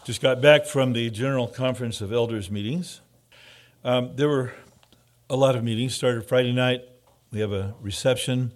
Just got back from the General Conference of Elders meetings. There were a lot of meetings. Started Friday night. We have a reception,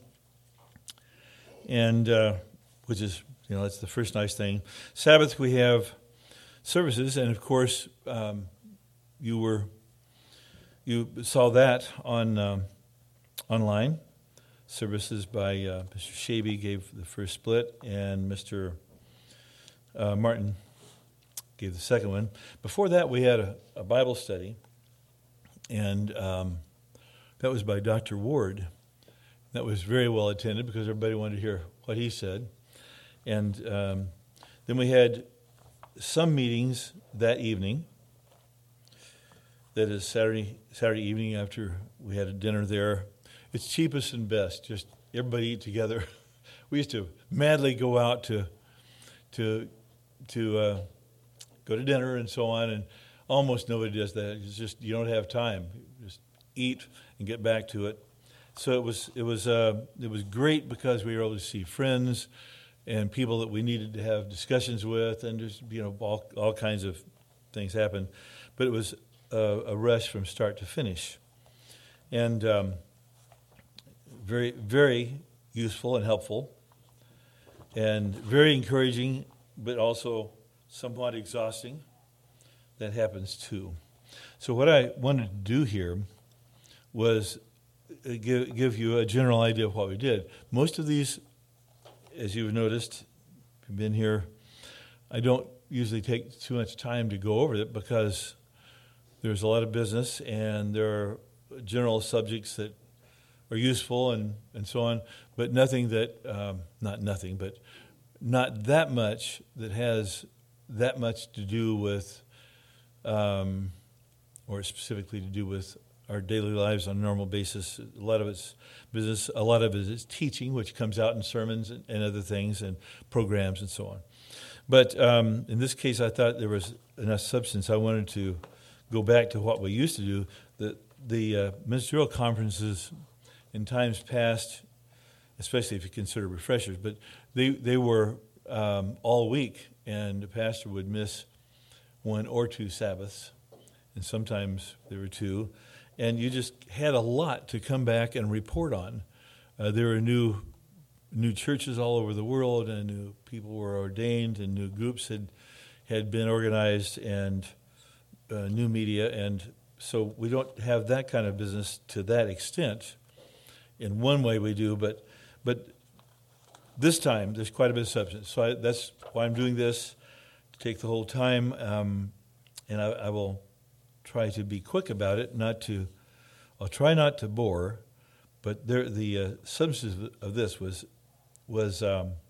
and which is, that's the first nice thing. Sabbath, we have services, and of course, you saw that on online. Services by Mr. Shaby gave the first split, and Mr. Martin gave the second one. Before that, we had a Bible study, and that was by Dr. Ward. That was very well attended because everybody wanted to hear what he said. And then we had some meetings that evening. That is Saturday evening after we had a dinner there. It's cheapest and best, just everybody eat together. We used to madly go out to go to dinner and so on, and almost nobody does that. It's just you don't have time. Just eat and get back to it. So it was great because we were able to see friends and people that we needed to have discussions with, and just all kinds of things happened. But it was a rush from start to finish, and very, very useful and helpful, and very encouraging, but also somewhat exhausting. That happens too. So what I wanted to do here was give you a general idea of what we did. Most of these, as you've noticed, if you've been here, I don't usually take too much time to go over it because there's a lot of business and there are general subjects that are useful and so on, but nothing that, not that much that has that much to do with, or specifically to do with our daily lives on a normal basis. A lot of it's business, a lot of it is teaching, which comes out in sermons and other things and programs and so on. But in this case, I thought there was enough substance. I wanted to go back to what we used to do. The ministerial conferences in times past, especially if you consider refreshers, but they were all week, and the pastor would miss one or two Sabbaths, and sometimes there were two, and you just had a lot to come back and report on. There were new churches all over the world, and new people were ordained, and new groups had been organized, and new media, and so we don't have that kind of business to that extent. In one way we do, but this time there's quite a bit of substance. So that's why I'm doing this, to take the whole time, and I will try to be quick about it. I'll try not to bore, but the substance of this was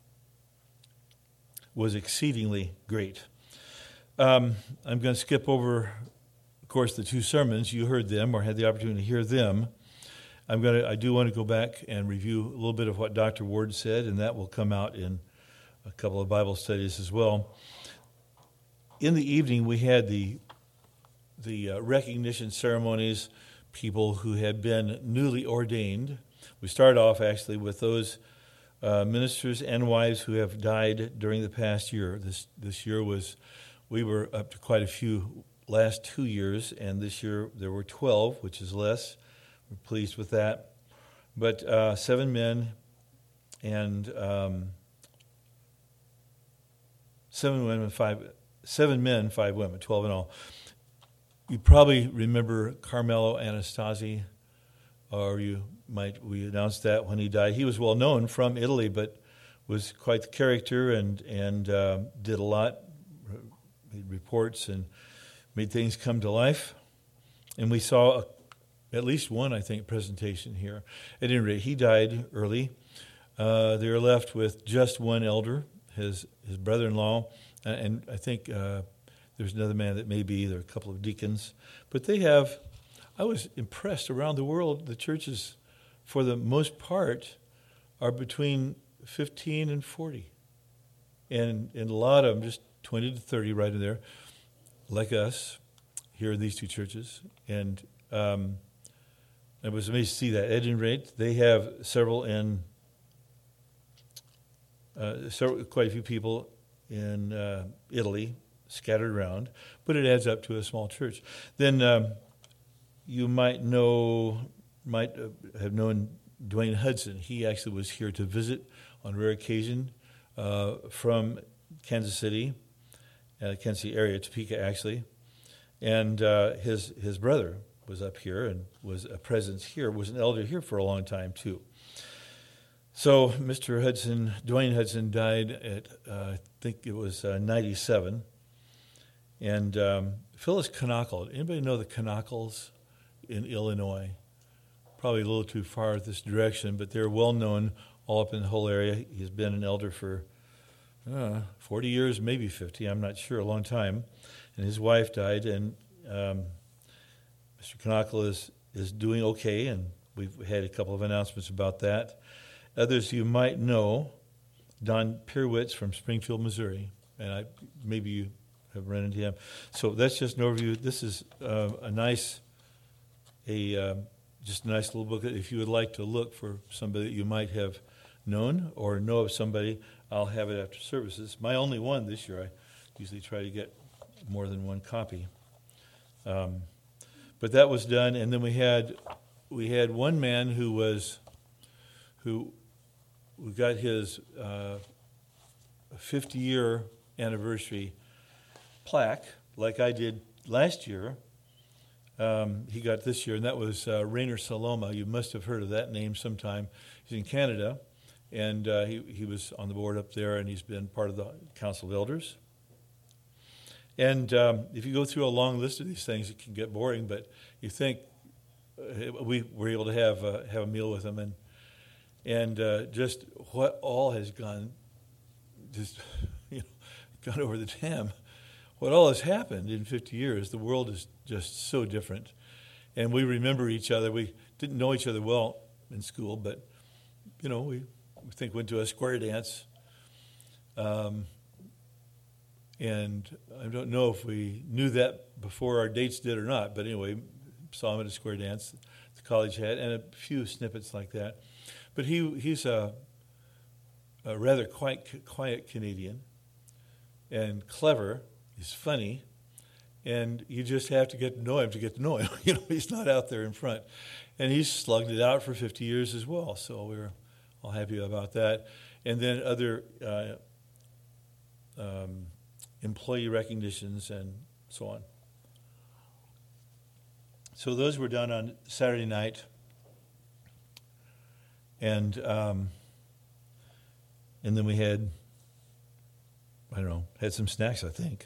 exceedingly great. I'm going to skip over, of course, the two sermons. You heard them or had the opportunity to hear them. I do want to go back and review a little bit of what Dr. Ward said, and that will come out in a couple of Bible studies as well. In the evening, we had the recognition ceremonies, people who had been newly ordained. We started off actually with those ministers and wives who have died during the past year. This year we were up to quite a few last 2 years, and this year there were 12, which is less. We're pleased with that. But 7 men and 7 men, 5 women, 12 in all. You probably remember Carmelo Anastasi, or we announced that when he died. He was well known from Italy, but was quite the character and did a lot, made reports and made things come to life. And we saw at least one, I think, presentation here. At any rate, he died early. They were left with just one elder, his brother-in-law, and I think there's another man that may be. There are a couple of deacons. But I was impressed around the world, the churches, for the most part, are between 15 and 40. And a lot of them, just 20 to 30 right in there, like us, here in these two churches. And I was amazed to see that. At any rate, they have several in quite a few people in Italy, scattered around, but it adds up to a small church. Then you might have known Dwayne Hudson. He actually was here to visit on rare occasion from Kansas City area, Topeka actually, and his brother was up here and was a presence here, was an elder here for a long time too. So Mr. Hudson, Dwayne Hudson, died at I think it was 97, and Phyllis Knackle. Anybody know the Knackles in Illinois? Probably a little too far this direction, but they're well known all up in the whole area. He's been an elder for 40 years, maybe 50, I'm not sure, a long time. And his wife died, and Mr. Knackle is doing okay, and we've had a couple of announcements about that. Others you might know, Don Pierwitz from Springfield, Missouri, and maybe you have run into him. So that's just an overview. This is just a nice little book. If you would like to look for somebody that you might have known or know of somebody, I'll have it after services. My only one this year. I usually try to get more than one copy. But that was done, and then we had one man who got his 50-year anniversary plaque, like I did last year. He got this year, and that was Rainer Saloma. You must have heard of that name sometime. He's in Canada, and he was on the board up there, and he's been part of the Council of Elders. And if you go through a long list of these things, it can get boring, but you think we were able to have a meal with him, and just what all has gone over the dam. What all has happened in 50 years, the world is just so different. And we remember each other. We didn't know each other well in school, but, we went to a square dance. And I don't know if we knew that before our dates did or not, but anyway, saw him at a square dance the college had, and a few snippets like that. But he's a rather quiet Canadian and clever. He's funny, and you just have to get to know him. He's not out there in front. And he's slugged it out for 50 years as well, so we're all happy about that. And then other employee recognitions and so on. So those were done on Saturday night, and then we had some snacks, I think.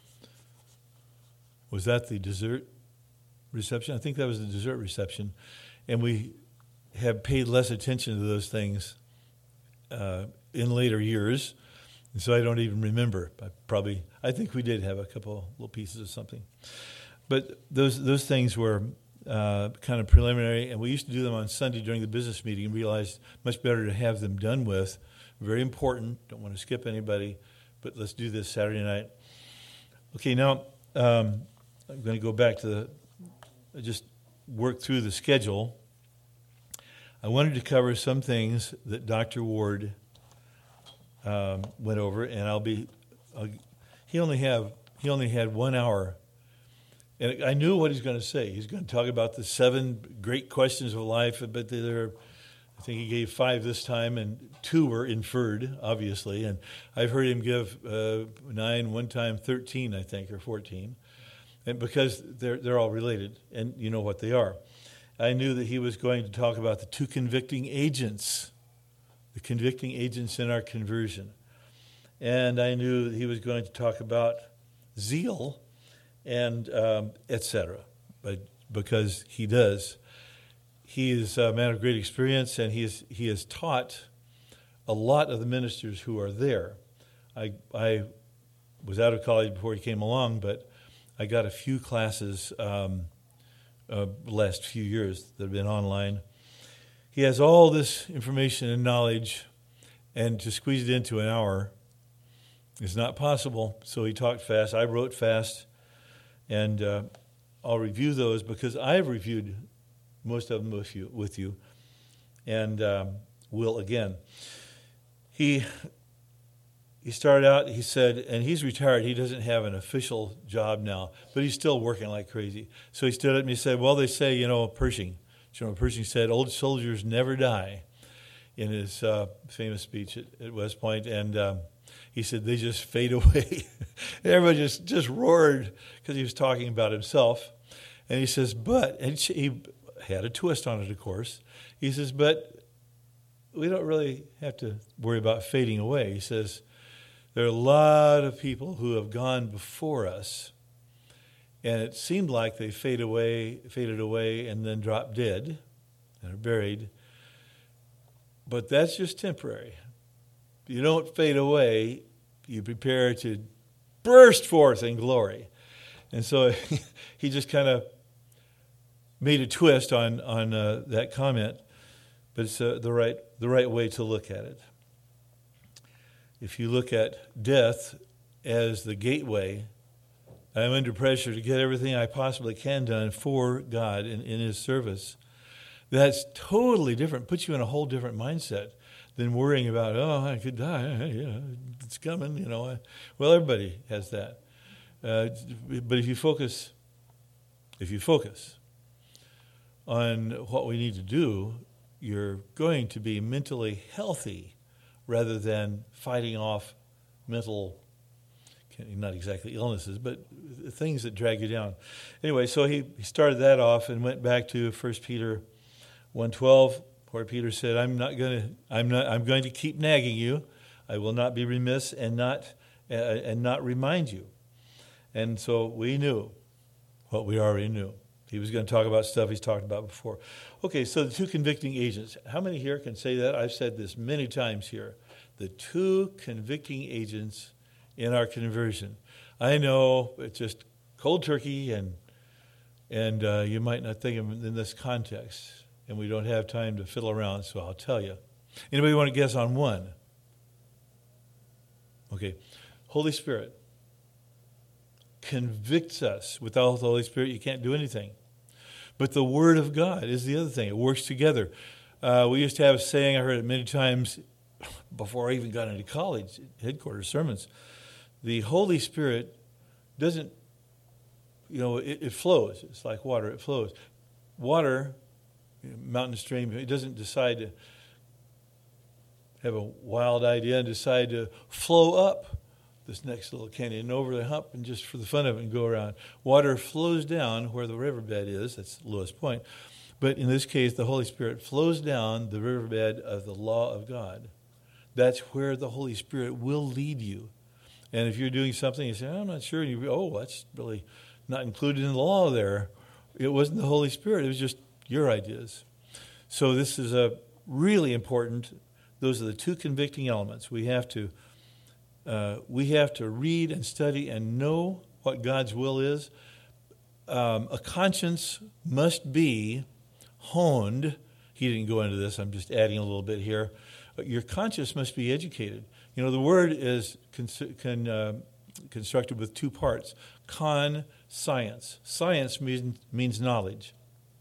Was that the dessert reception? I think that was the dessert reception. And we have paid less attention to those things in later years, and so I don't even remember. I think we did have a couple little pieces of something. But those things were kind of preliminary, and we used to do them on Sunday during the business meeting and realized much better to have them done with. Very important. Don't want to skip anybody, but let's do this Saturday night. Okay, now I'm going to go back to just work through the schedule. I wanted to cover some things that Dr. Ward went over, and he only had 1 hour. And I knew what he's going to say. He's going to talk about the 7 great questions of life, but I think he gave 5 this time, and 2 were inferred, obviously. And I've heard him give 9, one time 13, I think, or 14, and because they're all related, and you know what they are. I knew that he was going to talk about the 2 convicting agents, the convicting agents in our conversion. And I knew that he was going to talk about zeal and etc. But because he does. He is a man of great experience, and he has taught a lot of the ministers who are there. I was out of college before he came along, but I got a few classes the last few years that have been online. He has all this information and knowledge, and to squeeze it into an hour is not possible. So he talked fast. I wrote fast, and I'll review those because I've reviewed most of them with you, and will again. He he started out, he said, and he's retired. He doesn't have an official job now, but he's still working like crazy. So he stood up and he said, well, they say, Pershing. General Pershing said, old soldiers never die, in his famous speech at West Point. And he said, they just fade away. Everybody just roared because he was talking about himself. And he says, and he had a twist on it, of course. He says, but we don't really have to worry about fading away. He says, there are a lot of people who have gone before us, and it seemed like they faded away, and then dropped dead and are buried. But that's just temporary. You don't fade away. You prepare to burst forth in glory. And so he just kind of made a twist on that comment, but it's the right way to look at it. If you look at death as the gateway, I'm under pressure to get everything I possibly can done for God in His service. That's totally different. Puts you in a whole different mindset than worrying about, I could die. It's coming. Well, everybody has that. But if you focus on what we need to do, you're going to be mentally healthy rather than fighting off mental, not exactly illnesses, but things that drag you down. Anyway, so he started that off and went back to 1 Peter 1:12, where Peter said, I'm going to keep nagging you. I will not be remiss and not remind you. And so we knew what we already knew. He was going to talk about stuff he's talked about before. Okay, so the two convicting agents. How many here can say that? I've said this many times here. The two convicting agents in our conversion. I know it's just cold turkey, and you might not think of it in this context, and we don't have time to fiddle around, so I'll tell you. Anybody want to guess on one? Okay, Holy Spirit convicts us. Without the Holy Spirit, you can't do anything. But the Word of God is the other thing. It works together. We used to have a saying, I heard it many times before I even got into college, headquarters sermons. The Holy Spirit doesn't, it flows. It's like water. It flows. Water, mountain stream, it doesn't decide to have a wild idea and decide to flow up this next little canyon over the hump and just for the fun of it and go around. Water flows down where the riverbed is. That's the lowest point. But in this case, the Holy Spirit flows down the riverbed of the law of God. That's where the Holy Spirit will lead you. And if you're doing something, you say, I'm not sure. And that's really not included in the law there. It wasn't the Holy Spirit. It was just your ideas. So this is a really important. Those are the two convicting elements. We have to read and study and know what God's will is. A conscience must be honed. He didn't go into this. I'm just adding a little bit here. Your conscience must be educated. The word is constructed with two parts. Science. Science means knowledge.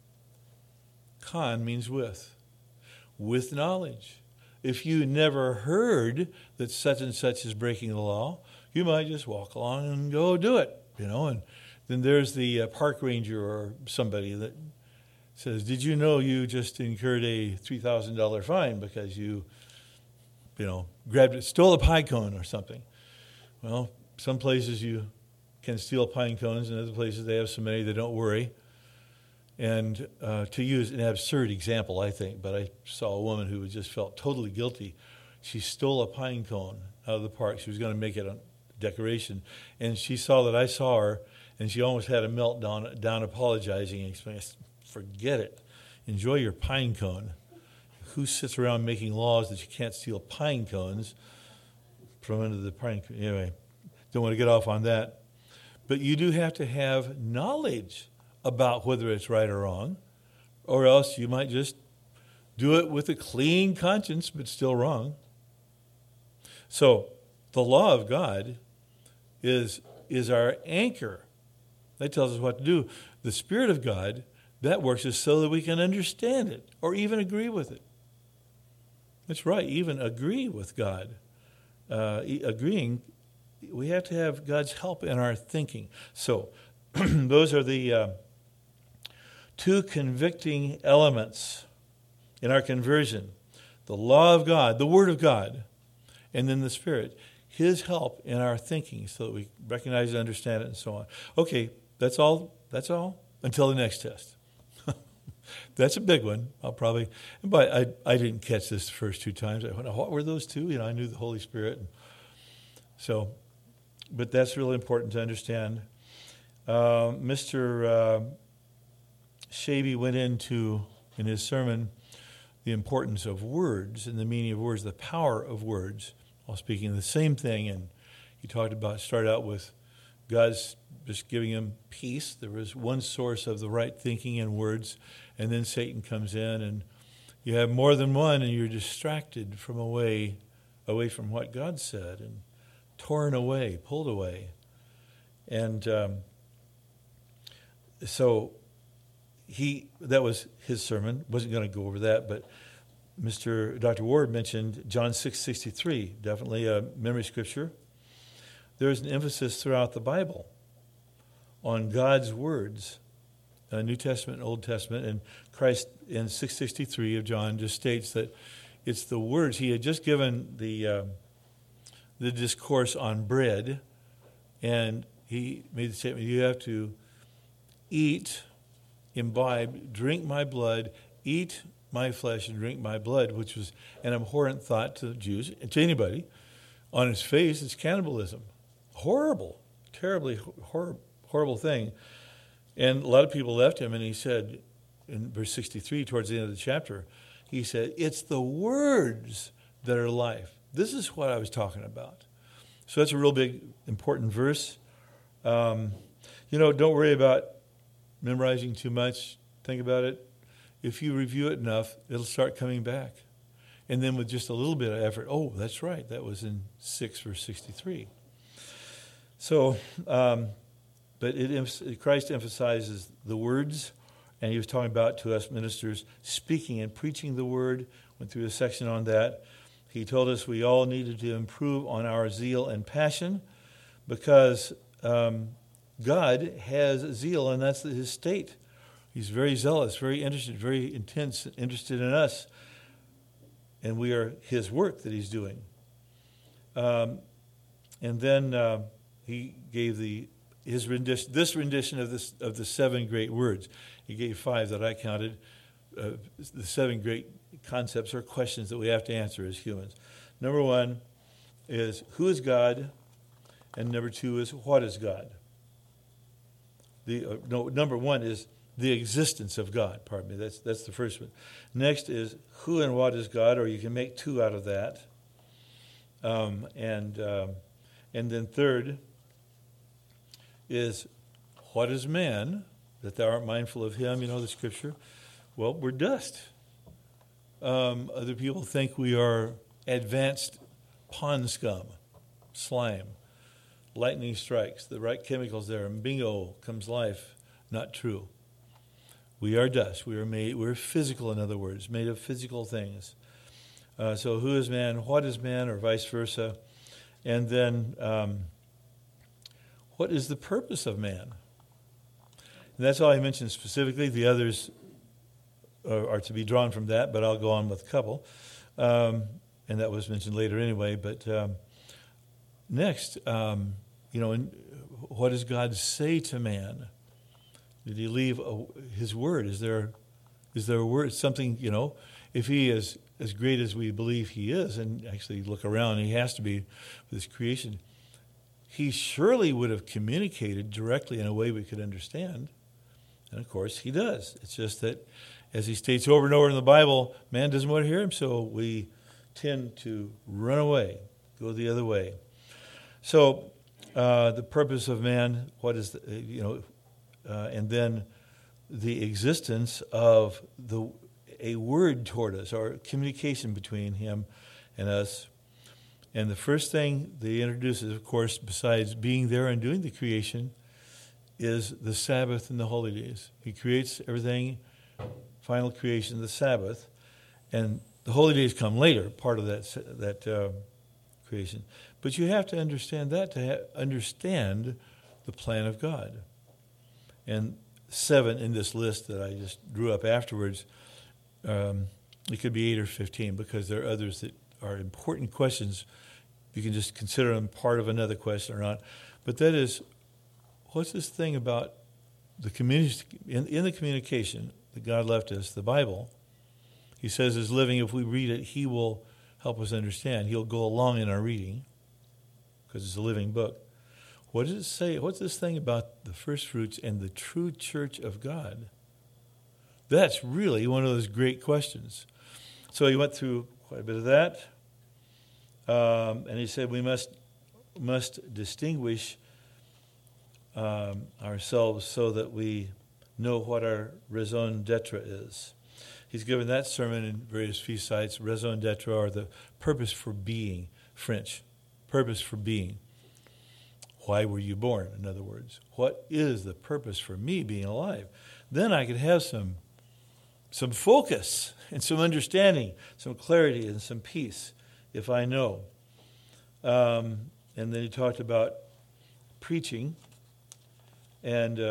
Means with. With knowledge. If you never heard that such and such is breaking the law, you might just walk along and go do it, And then there's the park ranger or somebody that says, did you know you just incurred a $3,000 fine because you stole a pine cone or something? Well, some places you can steal pine cones, and other places they have so many they don't worry. And to use an absurd example, I think, but I saw a woman who just felt totally guilty. She stole a pine cone out of the park. She was going to make it a decoration. And she saw that I saw her, and she almost had a meltdown, apologizing and explaining, forget it. Enjoy your pine cone. Who sits around making laws that you can't steal pine cones from under the pine cone? Anyway, don't want to get off on that. But you do have to have knowledge about whether it's right or wrong, or else you might just do it with a clean conscience, but still wrong. So the law of God is our anchor. That tells us what to do. The Spirit of God, that works is so that we can understand it or even agree with it. That's right, even agree with God. agreeing, we have to have God's help in our thinking. So those are the two convicting elements in our conversion. The law of God, the Word of God, and then the Spirit. His help in our thinking so that we recognize and understand it and so on. Okay, that's all. That's all until the next test. That's a big one. But I didn't catch this the first two times. I went, what were those two? I knew the Holy Spirit. So, but that's really important to understand. Mr. Shaby went into, in his sermon, the importance of words and the meaning of words, the power of words, while speaking the same thing. And he started out with God's just giving him peace. There was one source of the right thinking and words, and then Satan comes in, and you have more than one, and you're distracted from away from what God said, and torn away, pulled away. And so that was his sermon. Wasn't going to go over that, but Dr. Ward mentioned John 6:63, definitely a memory scripture. There's an emphasis throughout the Bible on God's words, New Testament and Old Testament, and Christ in 6:63 of John just states that it's the words. He had just given the discourse on bread, and he made the statement, you have to eat, imbibe, drink my blood, eat my flesh and drink my blood, which was an abhorrent thought to the Jews, and to anybody. On its face, it's cannibalism. Horrible, terribly horrible thing. And a lot of people left him, and he said, in verse 63, towards the end of the chapter, he said, it's the words that are life. This is what I was talking about. So that's a real big, important verse. Don't worry about memorizing too much. Think about it. If you review it enough, it'll start coming back. And then with just a little bit of effort, oh, that's right, that was in 6 verse 63. So, but Christ emphasizes the words, and he was talking about to us ministers speaking and preaching the word. Went through a section on that. He told us we all needed to improve on our zeal and passion because God has zeal, and that's his state. He's very zealous, very interested, very intense, interested in us, and we are his work that he's doing. And then he gave this rendition of the 7 great words. He gave 5 that I counted. The 7 great concepts or questions that we have to answer as humans. Number 1 is, who is God? And number 2 is, what is God? Number 1 is the existence of God. Pardon me. That's the first one. Next is, who and what is God? Or you can make 2 out of that. And then third is, what is man, that thou art mindful of him? You know the scripture. Well, we're dust. Other people think we are advanced pond scum, slime. Lightning strikes, the right chemicals there, and bingo, comes life. Not true. We are dust. We're physical, in other words, made of physical things. So who is man, what is man, or vice versa? And then what is the purpose of man? And that's all I mentioned specifically. The others are to be drawn from that, but I'll go on with a couple. And that was mentioned later anyway. But next, what does God say to man? Did he leave his word? Is there a word, something, if he is as great as we believe he is, and actually look around, he has to be with his creation, he surely would have communicated directly in a way we could understand. And of course, he does. It's just that, as he states over and over in the Bible, man doesn't want to hear him, so we tend to run away, go the other way. So, the purpose of man, what is, and then the existence of a word toward us, or communication between him and us. And the first thing they introduce is, of course, besides being there and doing the creation, is the Sabbath and the holy days. He creates everything, final creation, the Sabbath, and the holy days come later, part of that creation. But you have to understand that to understand the plan of God. And 7 in this list that I just drew up afterwards, it could be 8 or 15 because there are others that are important questions. You can just consider them part of another question or not. But that is, what's this thing about the community in the communication that God left us, the Bible? He says is living. If we read it, He will help us understand. He'll go along in our reading because it's a living book. What does it say? What's this thing about the first fruits and the true church of God? That's really one of those great questions. So he went through quite a bit of that. And he said we must distinguish ourselves so that we know what our raison d'etre is. He's given that sermon in various feast sites. Raison d'etre, or the purpose for being, French. Purpose for being. Why were you born, in other words? What is the purpose for me being alive? Then I could have some focus and some understanding, some clarity and some peace if I know. And then he talked about preaching and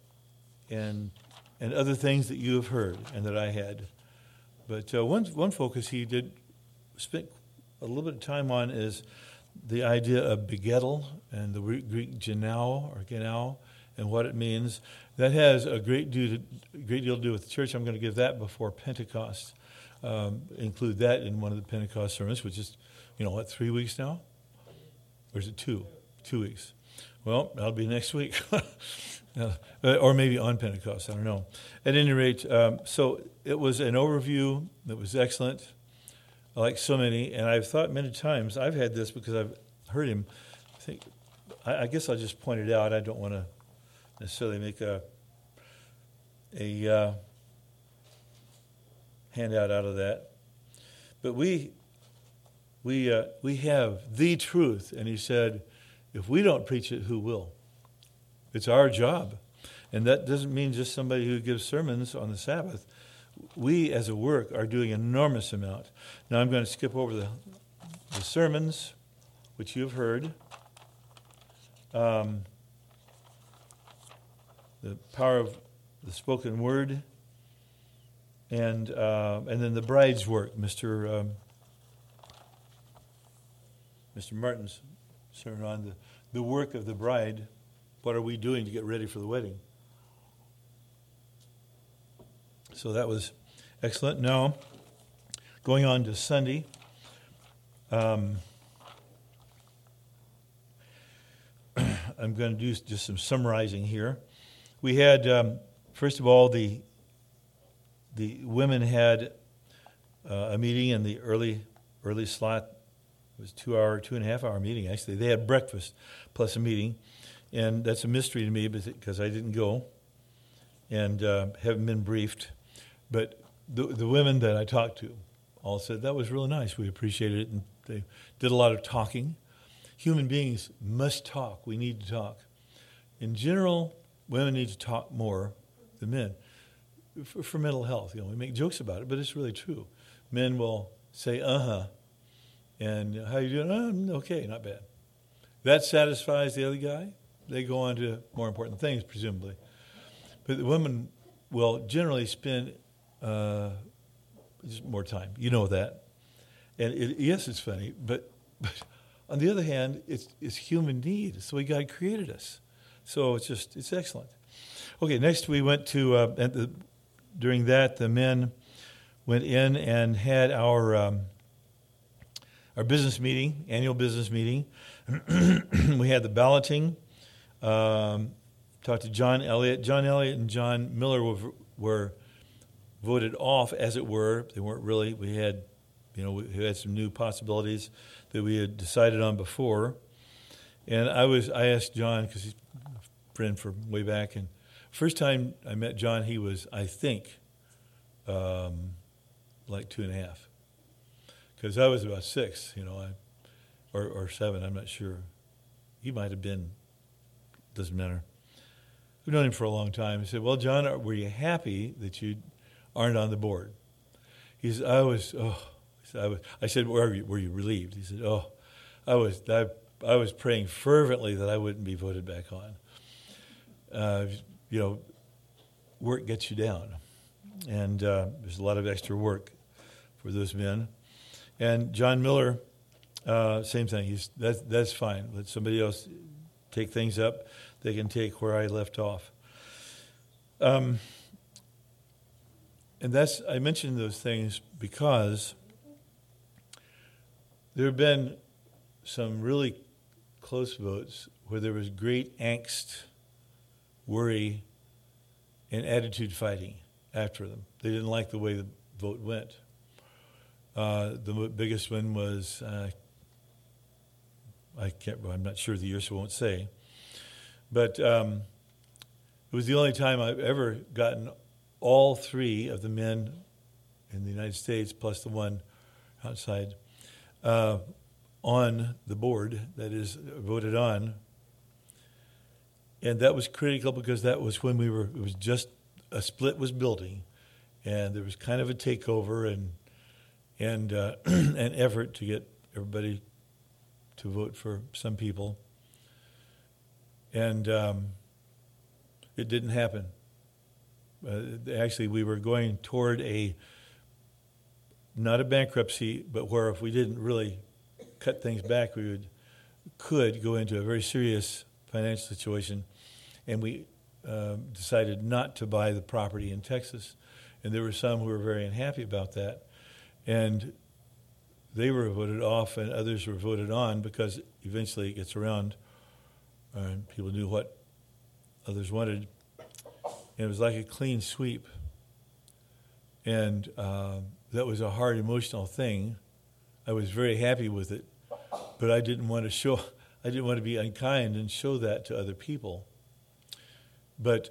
other things that you have heard and that I had. But one focus he did spent a little bit of time on is the idea of begettal and the Greek genao or genao and what it means. That has a great deal to do with the church. I'm going to give that before Pentecost. Include that in one of the Pentecost sermons, which is, 3 weeks now? Or is it 2? 2 weeks. Well, that'll be next week. Or maybe on Pentecost, I don't know. At any rate, so it was an overview that was excellent, like so many, and I've thought many times, I've had this because I've heard him think, I guess I'll just point it out. I don't want to necessarily make a handout out of that. But we have the truth, and he said, if we don't preach it, who will? It's our job. And that doesn't mean just somebody who gives sermons on the Sabbath. We, as a work, are doing an enormous amount. Now I'm going to skip over the sermons, which you've heard. The power of the spoken word. And then the bride's work, Mr. Martin's sermon on the work of the bride. What are we doing to get ready for the wedding? So that was excellent. Now, going on to Sunday, I'm going to do just some summarizing here. We had, first of all, the women had a meeting in the early slot. It was 2.5 hour meeting, actually. They had breakfast plus a meeting. And that's a mystery to me because I didn't go and haven't been briefed. But the women that I talked to all said, that was really nice. We appreciated it. And they did a lot of talking. Human beings must talk. We need to talk. In general, women need to talk more than men for mental health. We make jokes about it, but it's really true. Men will say, and how you doing? Okay, not bad. That satisfies the other guy. They go on to more important things, presumably. But the women will generally spend just more time. You know that. And yes, it's funny, but on the other hand, it's human need. It's the way God created us. So it's excellent. Okay, next we went to, during that, the men went in and had our business meeting, annual business meeting. We had the balloting. Talked to John Elliott. John Elliott and John Miller were voted off, as it were. They weren't really. We had some new possibilities that we had decided on before. And I asked John, because he's a friend from way back, and first time I met John, he was, I think, like 2.5. Because I was about 6, or 7, I'm not sure. He might have been, doesn't matter. We've known him for a long time. He said, well, John, were you happy that you aren't on the board? He said, I said, were you relieved? He said, I was praying fervently that I wouldn't be voted back on. Work gets you down, and there's a lot of extra work for those men. And John Miller, same thing. That's fine. Let somebody else take things up. They can take where I left off. And I mentioned those things because there have been some really close votes where there was great angst, worry, and attitude fighting after them. They didn't like the way the vote went. The biggest one was, I'm not sure the year, so I won't say. But it was the only time I've ever gotten all three of the men in the United States, plus the one outside, on the board, that is, voted on. And that was critical because that was when it was just, a split was building, and there was kind of a takeover and an effort to get everybody to vote for some people. And it didn't happen. Actually, we were going toward not a bankruptcy, but where if we didn't really cut things back, we could go into a very serious financial situation. And we decided not to buy the property in Texas. And there were some who were very unhappy about that. And they were voted off and others were voted on because eventually it gets around and people knew what others wanted. And it was like a clean sweep. And that was a hard emotional thing. I was very happy with it, but I didn't want to be unkind and show that to other people. But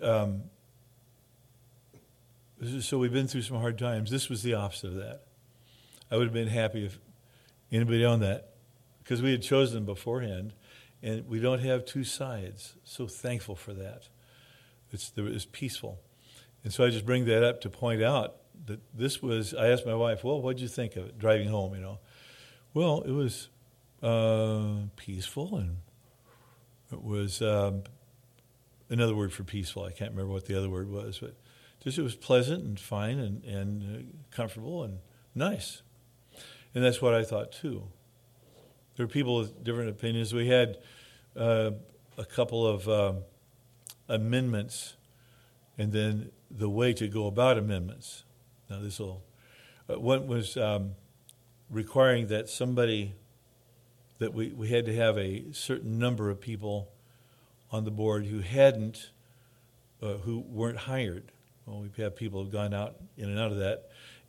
so we've been through some hard times. This was the opposite of that. I would have been happy if anybody on that, because we had chosen them beforehand, and we don't have two sides. So thankful for that. It's peaceful. And so I just bring that up to point out that this was, I asked my wife, well, what did you think of it, driving home, Well, it was peaceful, and it was another word for peaceful. I can't remember what the other word was, but just it was pleasant and fine and comfortable and nice. And that's what I thought, too. There were people with different opinions. We had a couple of amendments, and then the way to go about amendments. Now, one was requiring that we had to have a certain number of people on the board who weren't hired. Well, we've had people who've gone out in and out of that.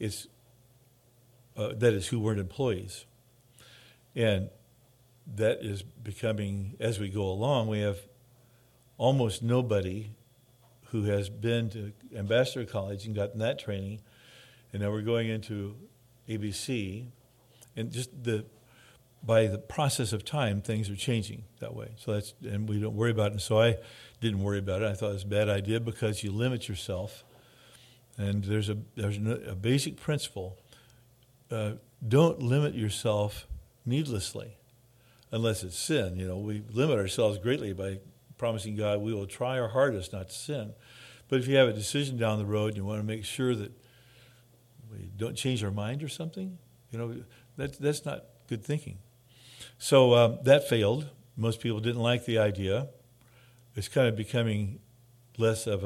That is, who weren't employees. And that is becoming, as we go along, we have almost nobody who has been to Ambassador College and gotten that training, and now we're going into ABC, and just by the process of time, things are changing that way. So and we don't worry about it. And so I didn't worry about it. I thought it was a bad idea because you limit yourself, and there's a basic principle: don't limit yourself needlessly, unless it's sin. We limit ourselves greatly by promising God we will try our hardest not to sin. But if you have a decision down the road and you want to make sure that we don't change our mind or something, that's not good thinking. So that failed. Most people didn't like the idea. It's kind of becoming less of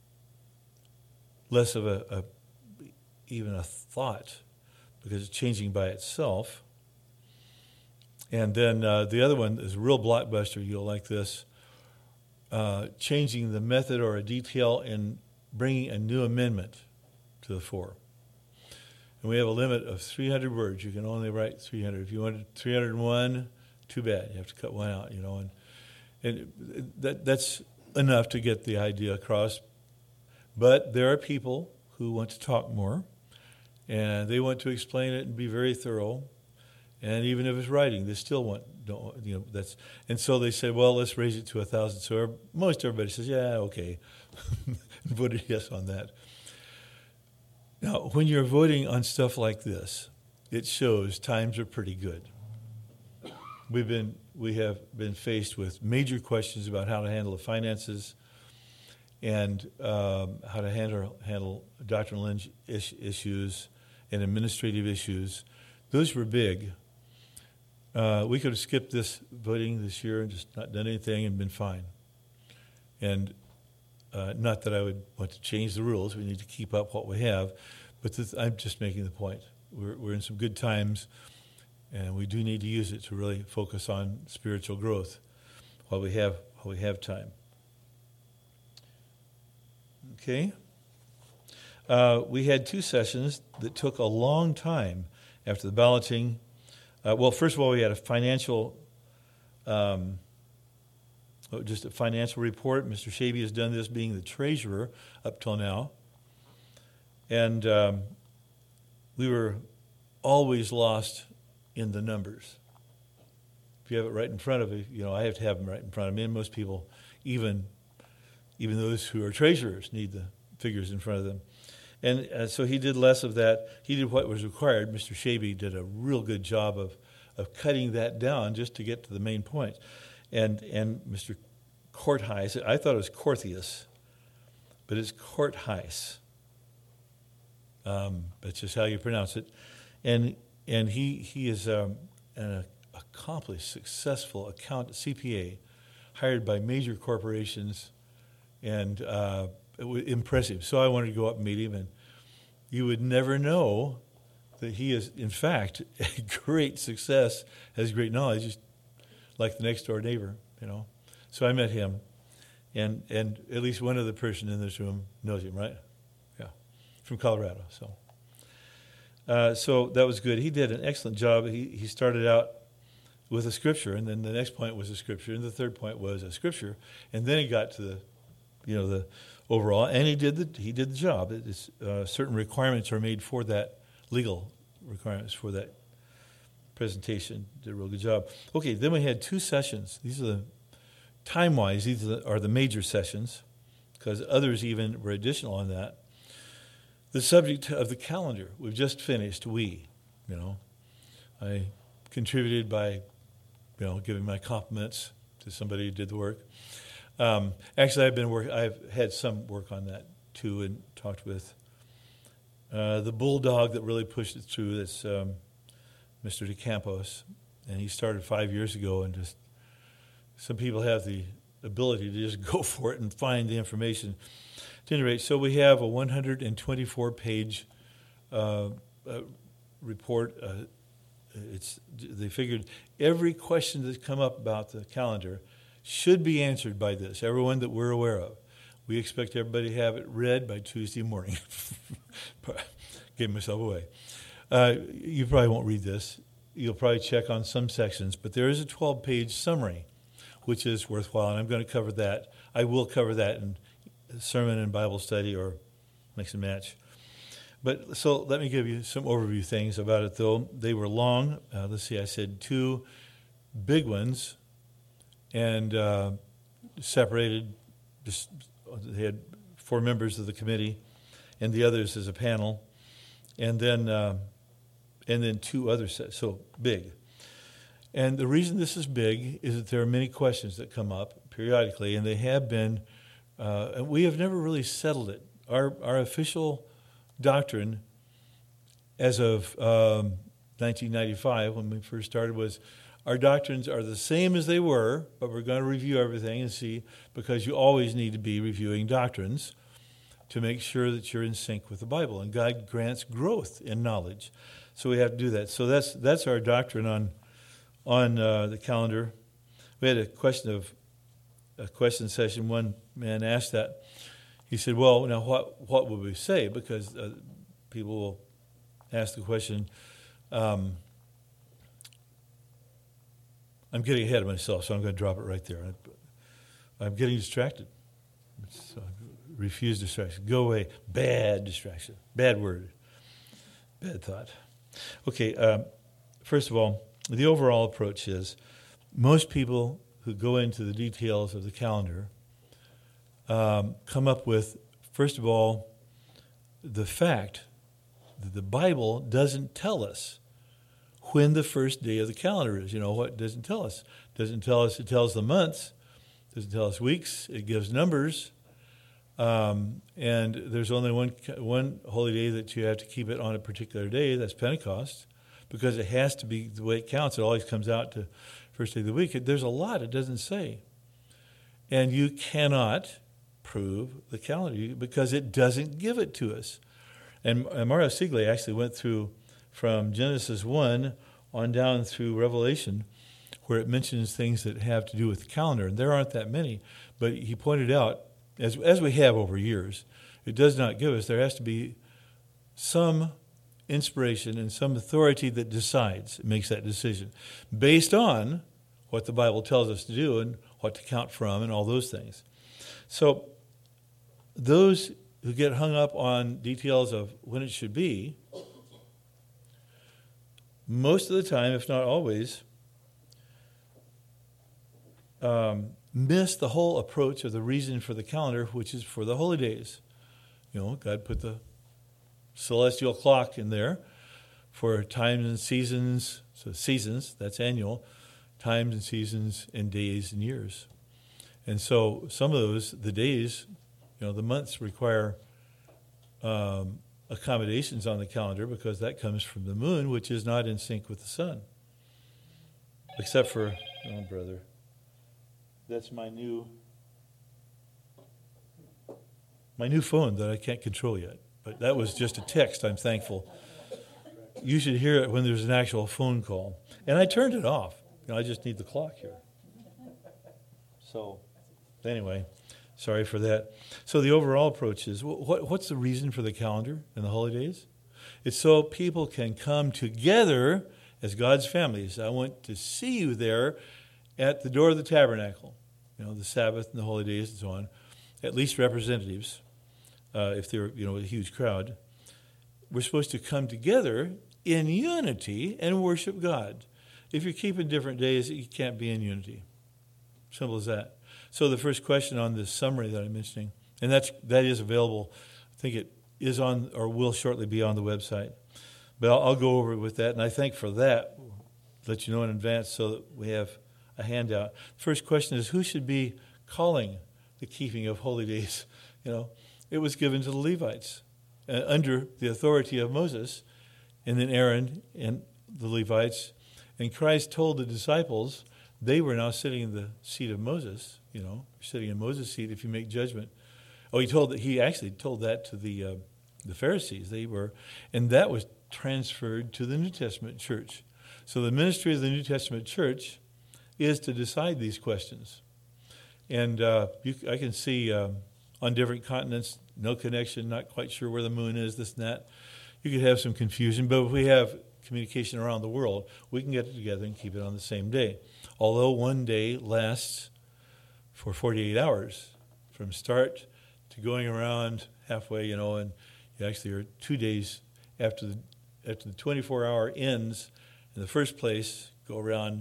even a thought, because it's changing by itself. And then the other one is a real blockbuster. You'll like this. Changing the method or a detail in bringing a new amendment to the fore. And we have a limit of 300 words. You can only write 300. If you wanted 301, too bad. You have to cut one out, And that's enough to get the idea across. But there are people who want to talk more, and they want to explain it and be very thorough. And even if it's writing, they still and so they say, well, let's raise it to 1,000. So most everybody says, yeah, okay, voted yes on that. Now, when you're voting on stuff like this, it shows times are pretty good. we have been faced with major questions about how to handle the finances and how to handle doctrinal issues and administrative issues. Those were big. We could have skipped this voting this year and just not done anything and been fine. And not that I would want to change the rules. We need to keep up what we have. But I'm just making the point. We're in some good times, and we do need to use it to really focus on spiritual growth while we have time. Okay. We had 2 sessions that took a long time after the balloting. Well, first of all, we had a financial report. Mr. Shaby has done this, being the treasurer up till now. And we were always lost in the numbers. If you have it right in front of you, I have to have them right in front of me. And most people, even those who are treasurers, need the figures in front of them. And so he did less of that. He did what was required. Mr. Shaby did a real good job of cutting that down just to get to the main point. And Mr. Courtheis, I thought it was Courtheus, but it's Courtheis. That's just how you pronounce it. And he is an accomplished, successful CPA, hired by major corporations, and it was impressive. So I wanted to go up and meet him, and you would never know that he is, in fact, a great success, has great knowledge, just like the next door neighbor, So I met him, and at least one other person in this room knows him, right? Yeah, from Colorado. So that was good. He did an excellent job. He started out with a scripture, and then the next point was a scripture, and the third point was a scripture, and then he got to the overall, and he did the job. Certain requirements are made for that, legal requirements for that presentation. Did a real good job. Okay, then we had 2 sessions. These are time-wise, these are the major sessions, because others even were additional on that. The subject of the calendar, we've just finished. I contributed by, giving my compliments to somebody who did the work. Actually, I've had some work on that too, and talked with the bulldog that really pushed it through. That's Mr. DeCampos, and he started 5 years ago. And just some people have the ability to just go for it and find the information. At any rate, so we have a 124-page report. They figured every question that's come up about the calendar should be answered by this, everyone that we're aware of. We expect everybody to have it read by Tuesday morning. Gave myself away. You probably won't read this. You'll probably check on some sections, but there is a 12-page summary, which is worthwhile, and I'm going to cover that. I will cover that in sermon and Bible study or mix and match. But so let me give you some overview things about it, though. They were long. Let's see, I said 2 big ones, and separated. They had 4 members of the committee, and the others as a panel, and then 2 other sets. So big. And the reason this is big is that there are many questions that come up periodically, and they have been. And we have never really settled it. Our official doctrine, as of 1995, when we first started, was our doctrines are the same as they were, but we're going to review everything and see, because you always need to be reviewing doctrines to make sure that you're in sync with the Bible. And God grants growth in knowledge, so we have to do that. So that's our doctrine on the calendar. We had a question session. One man asked that. He said, "Well, now what would we say?" Because people will ask the question. I'm getting ahead of myself, so I'm going to drop it right there. I'm getting distracted. So refuse distraction. Go away. Bad distraction. Bad word. Bad thought. Okay, first of all, the overall approach is most people who go into the details of the calendar come up with, first of all, the fact that the Bible doesn't tell us when the first day of the calendar is. You know what? It doesn't tell us. It doesn't tell us. It tells the months. It doesn't tell us weeks. It gives numbers. And there's only one holy day that you have to keep it on a particular day. That's Pentecost, because it has to be the way it counts. It always comes out to first day of the week. There's a lot it doesn't say. And you cannot prove the calendar because it doesn't give it to us. And Mario Sigley actually went through from Genesis 1 on down through Revelation, where it mentions things that have to do with the calendar. And there aren't that many, but he pointed out, as we have over years, it does not give us. There has to be some inspiration and some authority that decides, makes that decision, based on what the Bible tells us to do and what to count from and all those things. So those who get hung up on details of when it should be, most of the time, if not always, miss the whole approach of the reason for the calendar, which is for the holy days. You know, God put the celestial clock in there for times and seasons. So seasons, that's annual, times and seasons and days and years. And so some of those, the days, the months require accommodations on the calendar because that comes from the moon, which is not in sync with the sun. Except for, oh, brother, that's my new phone that I can't control yet. But that was just a text, I'm thankful. You should hear it when there's an actual phone call. And I turned it off. I just need the clock here. So, anyway, sorry for that. So the overall approach is, what's the reason for the calendar and the holidays? It's so people can come together as God's families. I want to see you there at the door of the tabernacle, the Sabbath and the holy days and so on, at least representatives, if they're, a huge crowd. We're supposed to come together in unity and worship God. If you're keeping different days, you can't be in unity. Simple as that. So the first question on this summary that I'm mentioning, and that is available, I think it is on or will shortly be on the website. But I'll go over it with that, and I thank for that. Let you know in advance so that we have a handout. First question is, who should be calling the keeping of holy days? It was given to the Levites under the authority of Moses, and then Aaron and the Levites. And Christ told the disciples they were now sitting in the seat of Moses. Sitting in Moses' seat if you make judgment. Oh, he actually told that to the Pharisees. And that was transferred to the New Testament church. So the ministry of the New Testament church is to decide these questions. And I can see on different continents, no connection, not quite sure where the moon is, this and that. You could have some confusion, but if we have communication around the world, we can get it together and keep it on the same day. Although one day lasts for 48 hours from start to going around halfway, and you actually are 2 days after the 24-hour ends in the first place, go around.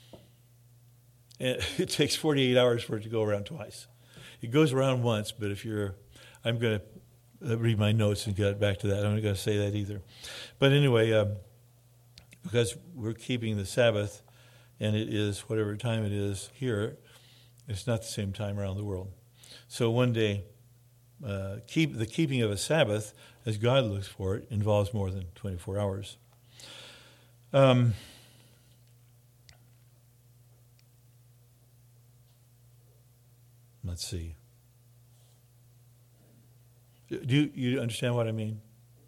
And it takes 48 hours for it to go around twice. It goes around once, but I'm going to read my notes and get back to that. I'm not going to say that either. But anyway, because we're keeping the Sabbath, and it is whatever time it is here, it's not the same time around the world. So one day, the keeping of a Sabbath, as God looks for it, involves more than 24 hours. Let's see. Do you understand what I mean?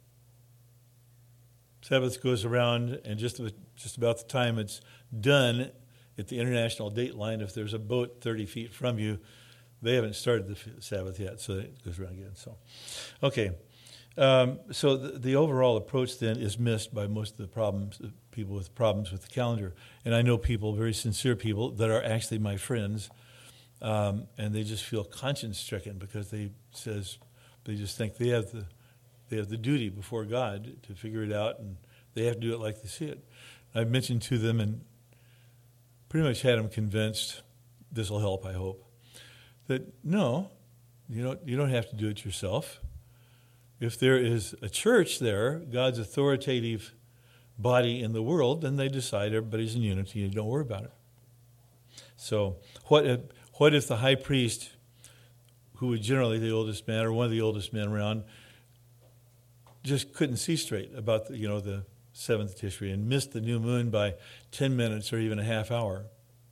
Sabbath goes around, and just about the time it's done at the international date line, if there's a boat 30 feet from you, they haven't started the Sabbath yet, so it goes around again. So, okay. So the overall approach then is missed by most of the people with problems with the calendar. And I know people, very sincere people, that are actually my friends, and they just feel conscience-stricken because they just think they have the duty before God to figure it out, and they have to do it like they see it. I've mentioned to them and pretty much had them convinced, this will help, I hope, that no, you don't have to do it yourself. If there is a church there, God's authoritative body in the world, then they decide everybody's in unity and don't worry about it. So what if the high priest, who was generally the oldest man or one of the oldest men around, just couldn't see straight about the seventh Tishri and missed the new moon by 10 minutes or even a half hour?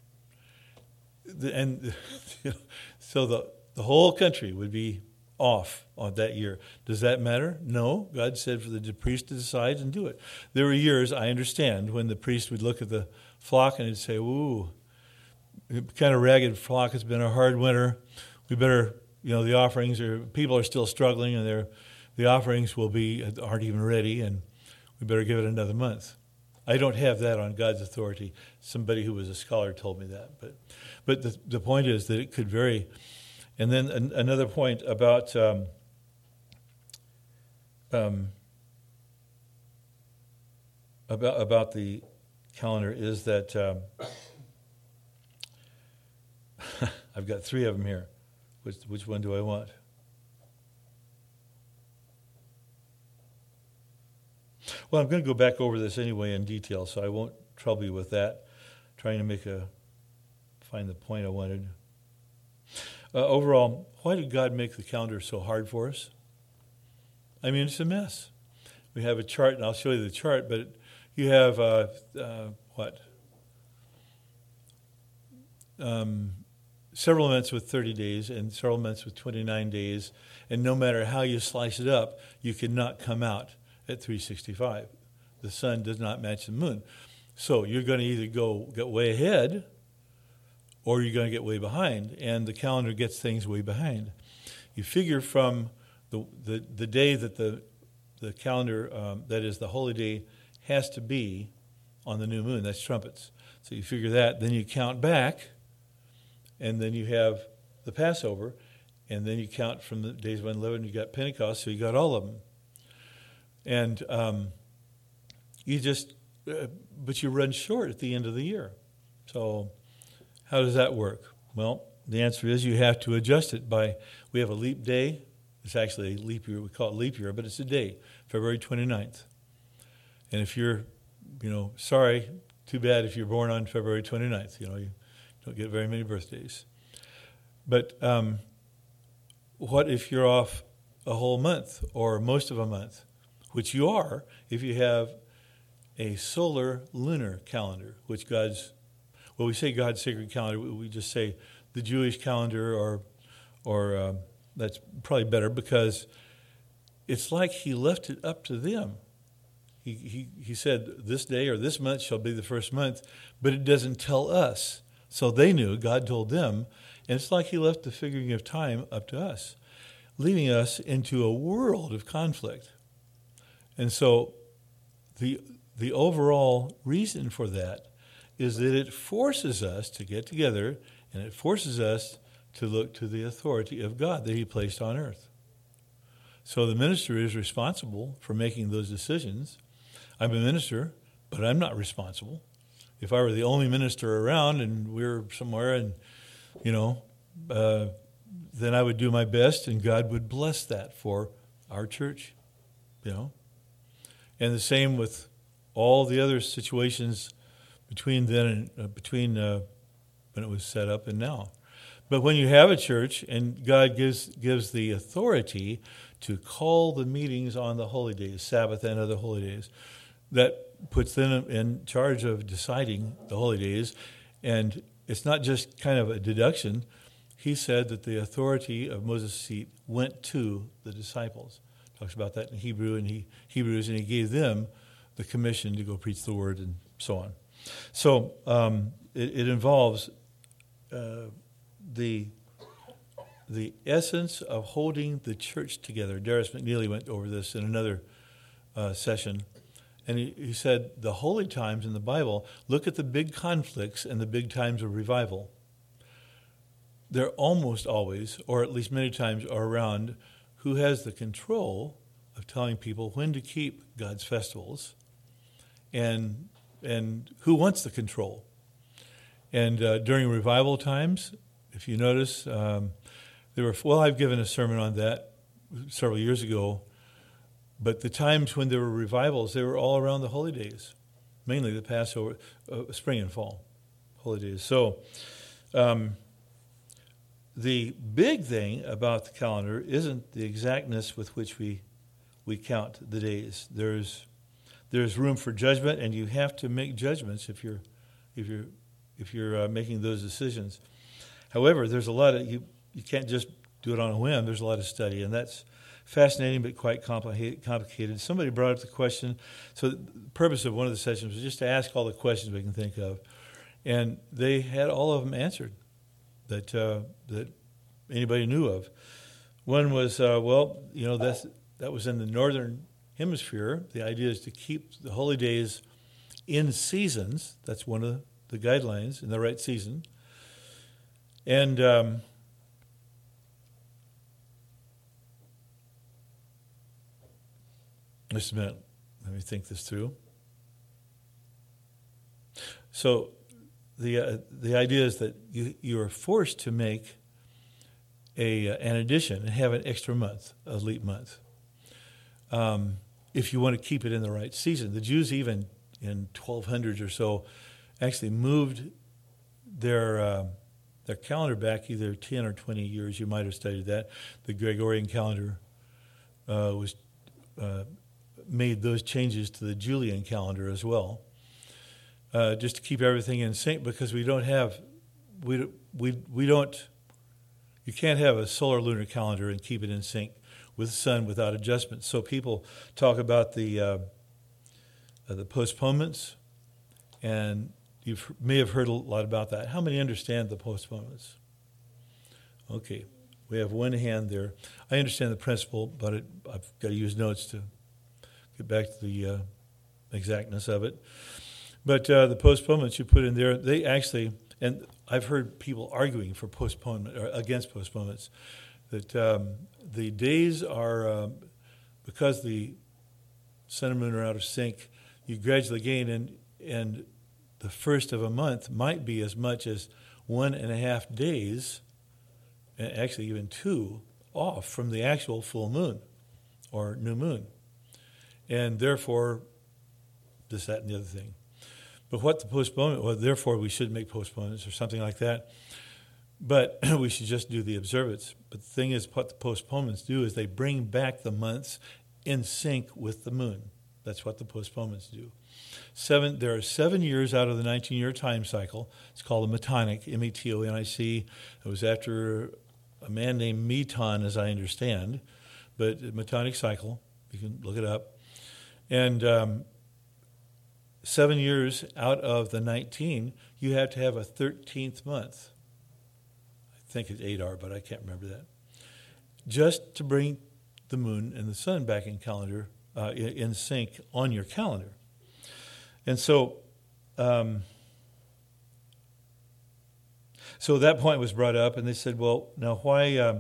So the whole country would be off on that year. Does that matter? No. God said for the priest to decide and do it. There were years, I understand, when the priest would look at the flock and he'd say, ooh, kind of ragged flock, it's been a hard winter. We better, the offerings people are still struggling and the offerings aren't even ready, and we better give it another month. I don't have that on God's authority. Somebody who was a scholar told me that. But the point is that it could vary. And then another point about the calendar is that I've got 3 of them here. Which one do I want? Well, I'm going to go back over this anyway in detail, so I won't trouble you with that. Trying to find the point I wanted. Overall, why did God make the calendar so hard for us? I mean, it's a mess. We have a chart, and I'll show you the chart, but you have, several months with 30 days and several months with 29 days, and no matter how you slice it up, you cannot come out at 365. The sun does not match the moon. So you're going to either get way ahead or you're going to get way behind, and the calendar gets things way behind. You figure from the day that the calendar, that is the holy day, has to be on the new moon. That's trumpets. So you figure that, then you count back, and then you have the Passover, and then you count from the days of unleavened, you got Pentecost, so you got all of them. And but you run short at the end of the year. So how does that work? Well, the answer is you have to adjust it we have a leap day. It's actually a leap year. We call it leap year, but it's a day, February 29th. And if you're, sorry, too bad if you're born on February 29th. You don't get very many birthdays. But what if you're off a whole month or most of a month, which you are if you have a solar lunar calendar, which we say God's sacred calendar, we just say the Jewish calendar or that's probably better because it's like he left it up to them. He said this day or this month shall be the first month, but it doesn't tell us. So they knew, God told them, and it's like he left the figuring of time up to us, leaving us into a world of conflict. And so the overall reason for that is that it forces us to get together, and it forces us to look to the authority of God that he placed on earth. So the minister is responsible for making those decisions. I'm a minister, but I'm not responsible. If I were the only minister around and we're somewhere and, then I would do my best and God would bless that for our church, And the same with all the other situations between then and when it was set up and now. But when you have a church and God gives the authority to call the meetings on the holy days, Sabbath and other holy days, that puts them in charge of deciding the holy days. And it's not just kind of a deduction. He said that the authority of Moses' seat went to the disciples. Talks about that in Hebrews, and he gave them the commission to go preach the word and so on. So it involves the essence of holding the church together. Darius McNeely went over this in another session, and he said the holy times in the Bible, look at the big conflicts and the big times of revival. They're almost always, or at least many times, are around who has the control of telling people when to keep God's festivals and who wants the control. And during revival times, if you notice, I've given a sermon on that several years ago, but the times when there were revivals, they were all around the holy days. mainly the Passover, spring and fall holy days. So the big thing about the calendar isn't the exactness with which we count the days. There's room for judgment, and you have to make judgments if you're making those decisions. However, there's a lot of you can't just do it on a whim. There's a lot of study, and that's fascinating but quite complicated. Somebody brought up the question. So the purpose of one of the sessions was just to ask all the questions we can think of, and they had all of them answered that anybody knew of. One was, that was in the northern hemisphere. The idea is to keep the holy days in seasons. That's one of the guidelines, in the right season. And just a minute, let me think this through. So the idea is that you are forced to make an addition and have an extra month, a leap month, if you want to keep it in the right season. The Jews, even in 1200s or so, actually moved their calendar back either 10 or 20 years. You might have studied that. The Gregorian calendar made those changes to the Julian calendar as well, just to keep everything in sync, because you can't have a solar lunar calendar and keep it in sync with the sun without adjustment. So people talk about the postponements, and you may have heard a lot about that. How many understand the postponements? Okay, we have one hand there. I understand the principle, but I've got to use notes to get back to the exactness of it. But the postponements you put in there, they actually, and I've heard people arguing for postponement or against postponements, that the days are, because the sun and moon are out of sync, you gradually gain, and the first of a month might be as much as 1.5 days, and actually even 2, off from the actual full moon or new moon. And therefore, this, that, and the other thing. But what the postponement, well, therefore we should make postponements or something like that. But we should just do the observance. But the thing is, what the postponements do is they bring back the months in sync with the moon. That's what the postponements do. There are 7 years out of the 19-year time cycle. It's called a Metonic, M-E-T-O-N-I-C. It was after a man named Meton, as I understand. But the Metonic cycle, you can look it up. And 7 years out of the 19, you have to have a 13th month. I think it's Adar, but I can't remember that. Just to bring the moon and the sun back in calendar, in sync on your calendar. And so that point was brought up, and they said, well, now why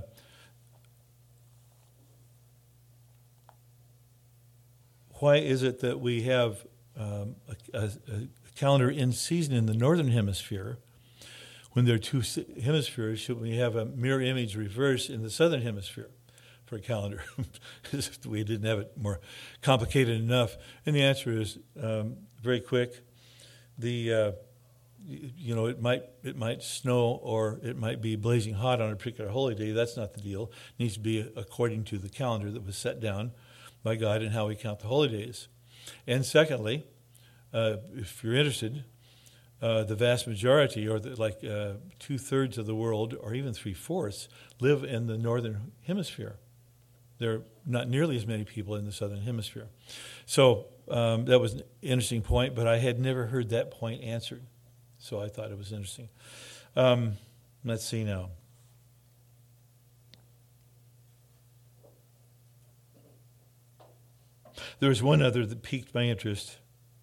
is it that we have a calendar in season in the northern hemisphere when there are two hemispheres? Should we have a mirror image reverse in the southern hemisphere for a calendar? We didn't have it more complicated enough. And the answer is very quick. It might snow or it might be blazing hot on a particular holy day. That's not the deal. It needs to be according to the calendar that was set down by God and how we count the holy days. And secondly, if you're interested, the vast majority, or 2/3 of the world, or even 3/4, live in the northern hemisphere. There are not nearly as many people in the southern hemisphere. So that was an interesting point, but I had never heard that point answered. So I thought it was interesting. Let's see now. There was one other that piqued my interest,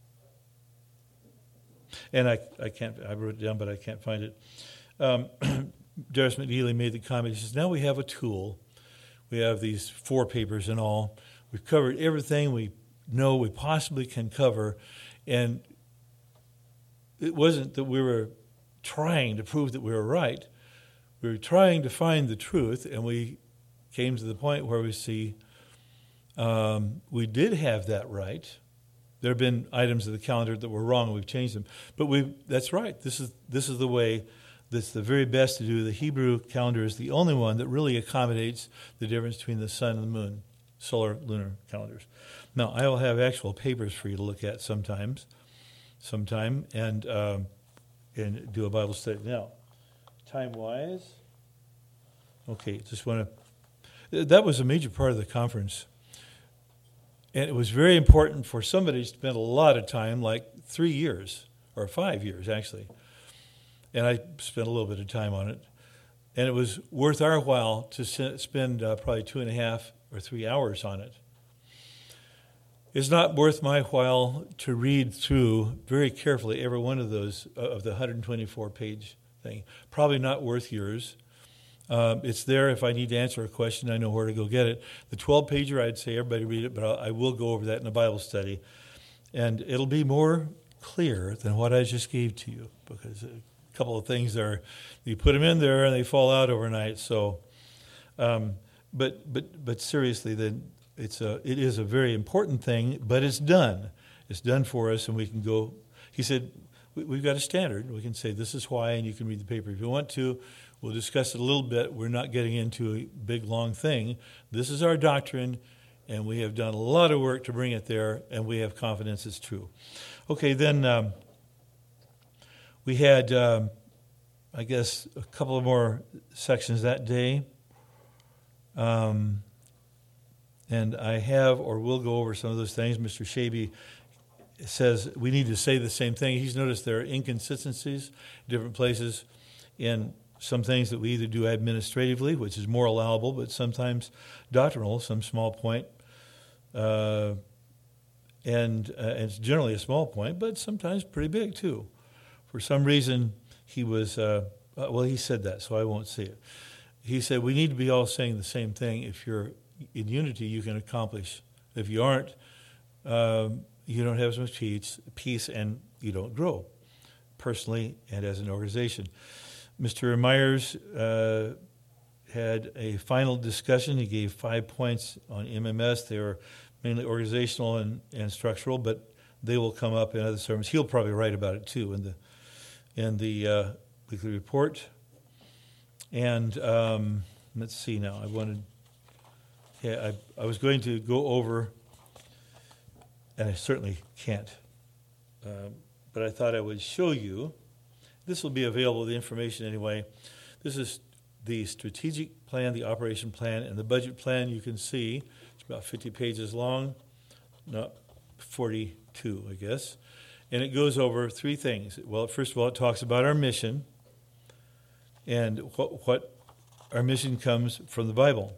and I wrote it down, but I can't find it. Darius McNeely made the comment. He says, now we have a tool. We have these 4 papers in all. We've covered everything we know we possibly can cover, and it wasn't that we were trying to prove that we were right. We were trying to find the truth, and we came to the point where we see we did have that right. There have been items of the calendar that were wrong, and we've changed them. But that's right. This is the way that's the very best to do. The Hebrew calendar is the only one that really accommodates the difference between the sun and the moon, solar, lunar calendars. Now, I will have actual papers for you to look at sometime, and do a Bible study. Now, time-wise, okay, just want to... That was a major part of the conference. And it was very important for somebody to spend a lot of time, like 3 years, or 5 years, actually. And I spent a little bit of time on it. And it was worth our while to spend probably 2.5 or 3 hours on it. It's not worth my while to read through very carefully every one of those, of the 124-page thing. Probably not worth yours. It's there if I need to answer a question, I know where to go get it. The 12-pager, I'd say everybody read it, but I will go over that in a Bible study. And it'll be more clear than what I just gave to you, because a couple of things are, you put them in there and they fall out overnight. So, but seriously, then it is a very important thing, but it's done. It's done for us, and we can go. He said, we've got a standard. We can say this is why, and you can read the paper if you want to. We'll discuss it a little bit. We're not getting into a big, long thing. This is our doctrine, and we have done a lot of work to bring it there, and we have confidence it's true. Okay, then we had, I guess, a couple of more sections that day. And I have or will go over some of those things. Mr. Shaby says we need to say the same thing. He's noticed there are inconsistencies in different places in some things that we either do administratively, which is more allowable, but sometimes doctrinal, some small point. And it's generally a small point, but sometimes pretty big too. For some reason, he was, he said that, so I won't say it. He said we need to be all saying the same thing. If you're in unity, you can accomplish. If you aren't, you don't have as much peace, and you don't grow personally and as an organization. Mr. Myers had a final discussion. He gave 5 points on MMS. They were mainly organizational and structural, but they will come up in other sermons. He'll probably write about it too in the weekly report. And let's see now. I was going to go over, and I certainly can't, but I thought I would show you. This will be available, the information anyway. This is the strategic plan, the operation plan, and the budget plan. You can see it's about 50 pages long, not 42, I guess. And it goes over 3 things. Well, first of all, it talks about our mission, and what our mission comes from the Bible.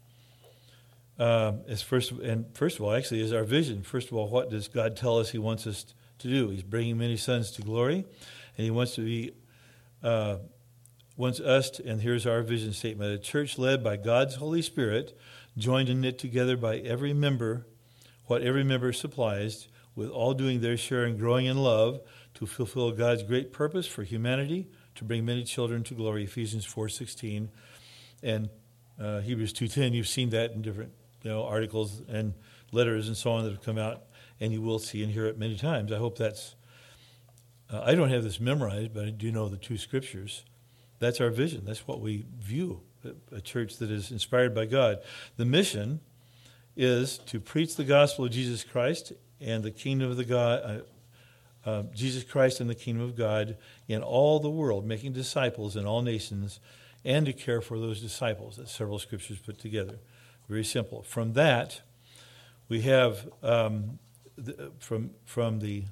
First of all, actually, is our vision. First of all, what does God tell us He wants us to do? He's bringing many sons to glory, and He wants to be, wants us to, and here's our vision statement: a church led by God's Holy Spirit, joined and knit together by every member, what every member supplies, with all doing their share in growing in love to fulfill God's great purpose for humanity, to bring many children to glory. Ephesians 4:16 and Hebrews 2:10. You've seen that in different articles and letters and so on that have come out, and you will see and hear it many times. I hope that's... I don't have this memorized, but I do know the 2 scriptures. That's our vision. That's what we view, a church that is inspired by God. The mission is to preach the gospel of Jesus Christ and the kingdom of the God, Jesus Christ and the kingdom of God in all the world, making disciples in all nations, and to care for those disciples. That's several scriptures put together. Very simple. From that, we have from the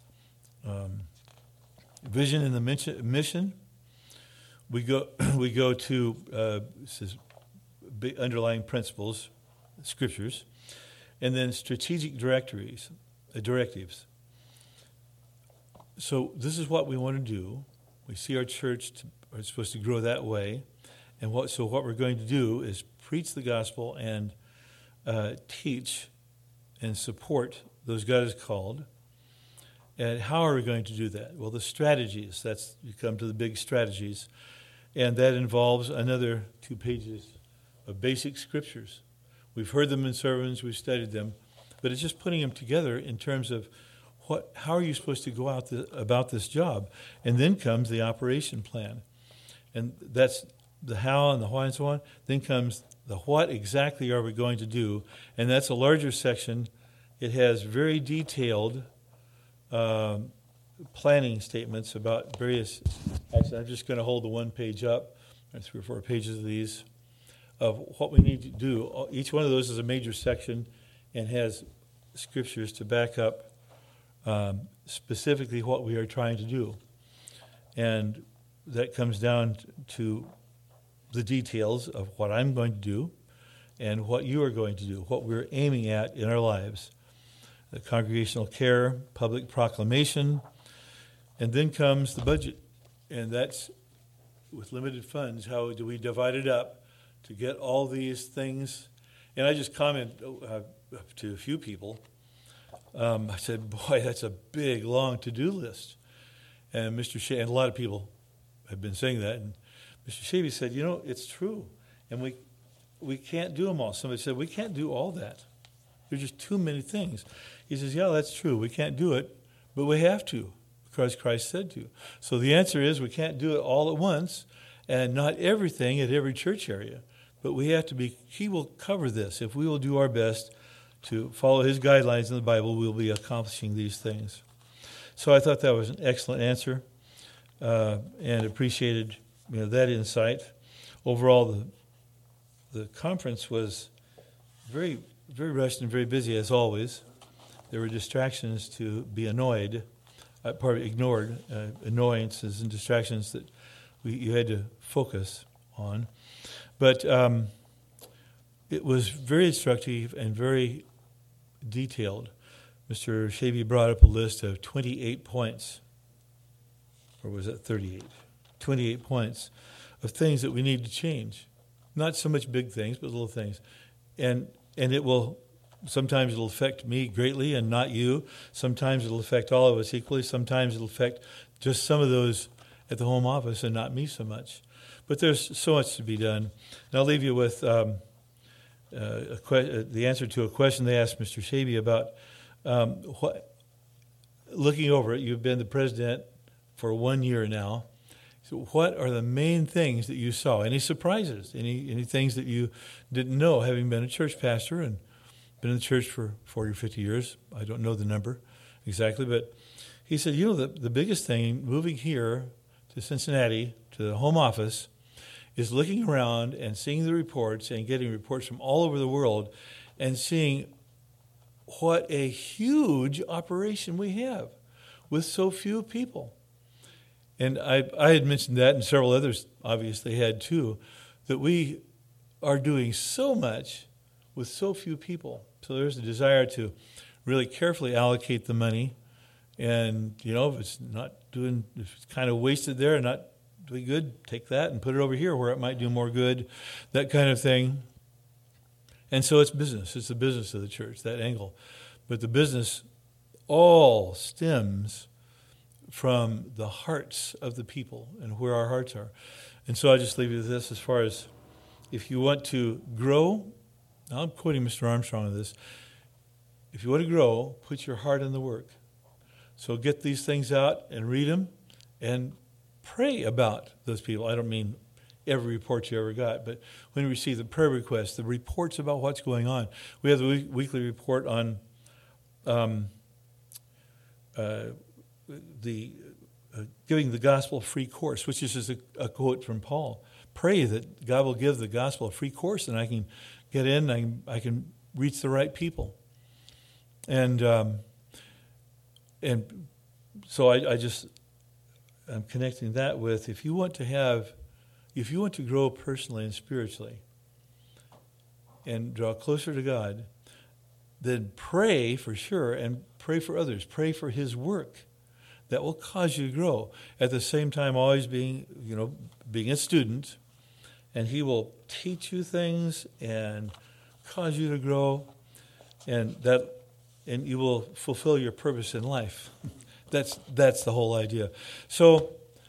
vision and the mission. We go to underlying principles, scriptures, and then strategic directives. So this is what we want to do. We see our church is supposed to grow that way, and what we're going to do is preach the gospel and teach and support those God has called. And how are we going to do that? Well, the strategies. You come to the big strategies, and that involves another 2 pages of basic scriptures. We've heard them in sermons. We've studied them. but it's just putting them together in terms of how are you supposed to go out about this job? And then comes the operation plan. And that's the how and the why and so on. Then comes the what exactly are we going to do? And that's a larger section. It has very detailed planning statements about various. Actually, I'm just going to hold the one page up. There's 3 or 4 pages of these of what we need to do. Each one of those is a major section and has scriptures to back up specifically what we are trying to do. And that comes down to the details of what I'm going to do and what you are going to do, what we're aiming at in our lives. The congregational care, public proclamation, and then comes the budget. And that's, with limited funds, how do we divide it up to get all these things? And I just commented to a few people. I said, boy, that's a big, long to-do list. And Mr. Shea, and a lot of people have been saying that, and Mr. Shavy said, it's true. And we can't do them all. Somebody said, we can't do all that. There's just too many things. He says, yeah, that's true. We can't do it, but we have to, because Christ said to. So the answer is we can't do it all at once, and not everything at every church area. But we have to be, he will cover this. If we will do our best to follow his guidelines in the Bible, we'll be accomplishing these things. So I thought that was an excellent answer, and appreciated that insight. Overall, the conference was very, very rushed and very busy, as always. There were distractions to be ignored, annoyances and distractions that you had to focus on. But it was very instructive and very detailed. Mr. Shavy brought up a list of 28 points, or was it 38? 28 points of things that we need to change. Not so much big things, but little things. And it will, sometimes it'll affect me greatly and not you. Sometimes it'll affect all of us equally. Sometimes it'll affect just some of those at the home office and not me so much. But there's so much to be done. And I'll leave you with the answer to a question they asked Mr. Shavy about looking over it. You've been the president for 1 year now. So what are the main things that you saw? Any surprises? Any things that you didn't know, having been a church pastor and been in the church for 40 or 50 years? I don't know the number exactly, but he said, the biggest thing moving here to Cincinnati, to the home office, is looking around and seeing the reports and getting reports from all over the world and seeing what a huge operation we have with so few people. And I had mentioned that, and several others obviously had too, that we are doing so much with so few people. So there's a desire to really carefully allocate the money. And, if it's if it's kind of wasted there and not doing good, take that and put it over here where it might do more good, that kind of thing. And so it's business. It's the business of the church, that angle. But the business all stems from the hearts of the people and where our hearts are. And so I just leave you with this as far as if you want to grow, I'm quoting Mr. Armstrong on this, if you want to grow, put your heart in the work. So get these things out and read them and pray about those people. I don't mean every report you ever got, but when you receive the prayer requests, the reports about what's going on. We have the weekly report on giving the gospel a free course, which is just a quote from Paul. Pray that God will give the gospel a free course, and I can get in, I can reach the right people. And so I'm connecting that with if you want to grow personally and spiritually and draw closer to God, then pray for sure and pray for others. Pray for his work. That will cause you to grow. At the same time, always being a student, and he will teach you things and cause you to grow, and you will fulfill your purpose in life. That's the whole idea. So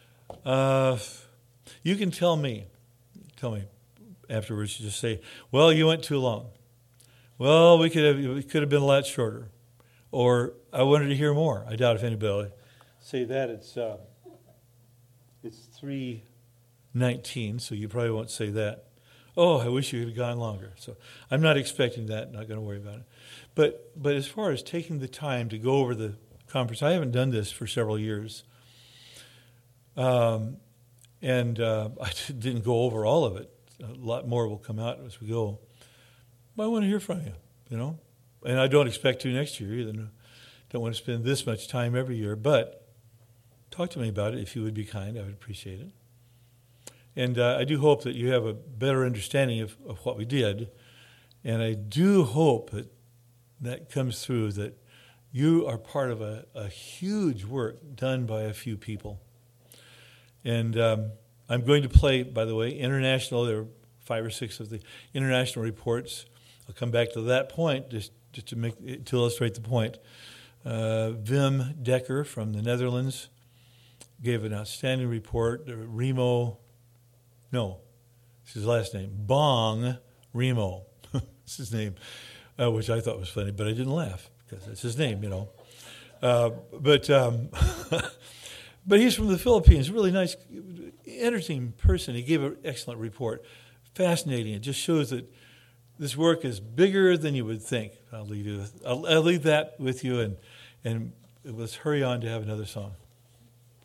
you can tell me afterwards. You just say, well, you went too long. Well, it could have been a lot shorter. Or I wanted to hear more. I doubt if anybody will say that. It's 3:19, so you probably won't say that. Oh, I wish you had gone longer. So I'm not expecting that. Not going to worry about it. But as far as taking the time to go over the conference, I haven't done this for several years. I didn't go over all of it. A lot more will come out as we go. But I want to hear from you, And I don't expect to next year either. Don't want to spend this much time every year. But talk to me about it if you would be kind. I would appreciate it. And I do hope that you have a better understanding of what we did. And I do hope that comes through, that you are part of a huge work done by a few people. And I'm going to play, by the way, international. There are 5 or 6 of the international reports. I'll come back to that point just to illustrate the point. Wim Dekker from the Netherlands gave an outstanding report. It's his last name, Bong Remo. It's his name, which I thought was funny, but I didn't laugh because it's his name, But he's from the Philippines, a really nice, entertaining person. He gave an excellent report, fascinating. It just shows that this work is bigger than you would think. I'll leave that with you, and let's hurry on to have another song.